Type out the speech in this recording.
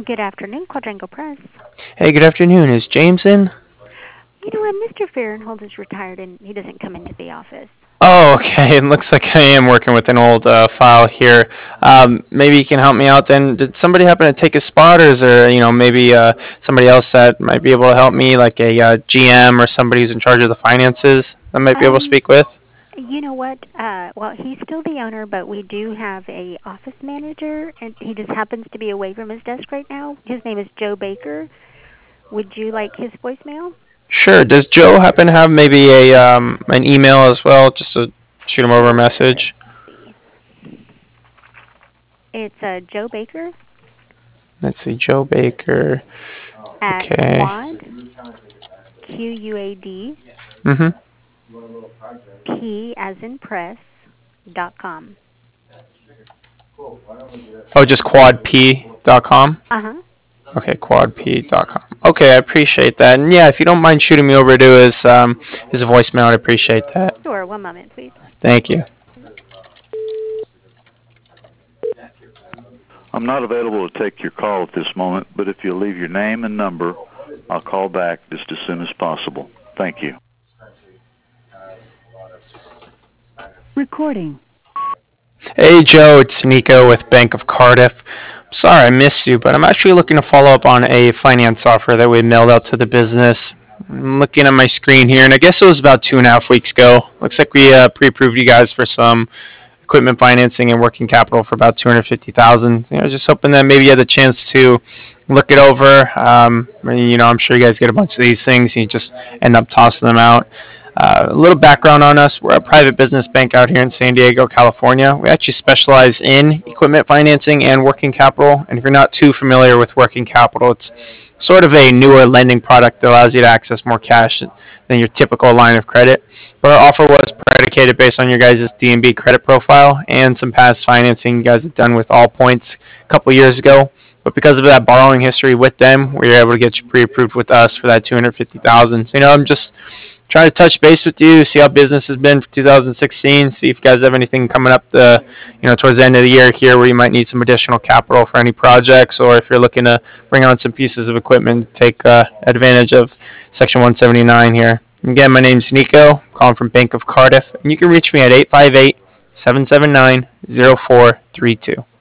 Good afternoon, Quadrangle Press. Hey, good afternoon. Is James in? You know what, Mr. Fahrenhold is retired and he doesn't come into the office. Oh, okay. It looks like I am working with an old file here. Maybe you can help me out then. Did somebody happen to take a spot, or is there, maybe somebody else that might be able to help me, like a GM or somebody who's in charge of the finances that I might be able to Um, speak with? you know what? Well, he's still the owner, but we do have a office manager, and he just happens to be away from his desk right now. His name is Joe Baker. Would you like his voicemail? Sure. Does Joe happen to have maybe a an email as well, just to shoot him over a Sure. message? Let's see. It's Joe Baker Let's see, Joe Baker. at Okay. Quad, QUAD, Mhm. P as in press, .com. Oh, just quadp.com. Uh-huh. Okay, quadp.com. Okay, I appreciate that. And yeah, if you don't mind shooting me over to his voicemail, I'd appreciate that. Sure, one moment, please. Thank you. I'm not available to take your call at this moment, but if you'll leave your name and number, I'll call back just as soon as possible. Thank you. Recording. Hey Joe, it's Nico with Bank of Cardiff. Sorry I missed you, but I'm actually looking to follow up on a finance offer that we mailed out to the business. I'm looking at my screen here, and I guess it was about 2.5 weeks ago. Looks like we pre-approved you guys for some equipment financing and working capital for about 250,000. Just hoping that maybe you had the chance to look it over. I'm sure you guys get a bunch of these things, and you just end up tossing them out. A little background on us. We're a private business bank out here in San Diego, California. We actually specialize in equipment financing and working capital. And if you're not too familiar with working capital, it's sort of a newer lending product that allows you to access more cash than your typical line of credit. But our offer was predicated based on your guys' D&B credit profile and some past financing you guys have done with All Points a couple years ago. But because of that borrowing history with them, we were able to get you pre-approved with us for that 250,000. So I'm just trying to touch base with you, see how business has been for 2016, see if you guys have anything coming up towards the end of the year here where you might need some additional capital for any projects, or if you're looking to bring on some pieces of equipment, take advantage of Section 179 here. Again, my name's Nico, I'm calling from Bank of Cardiff, and you can reach me at 858-779-0432.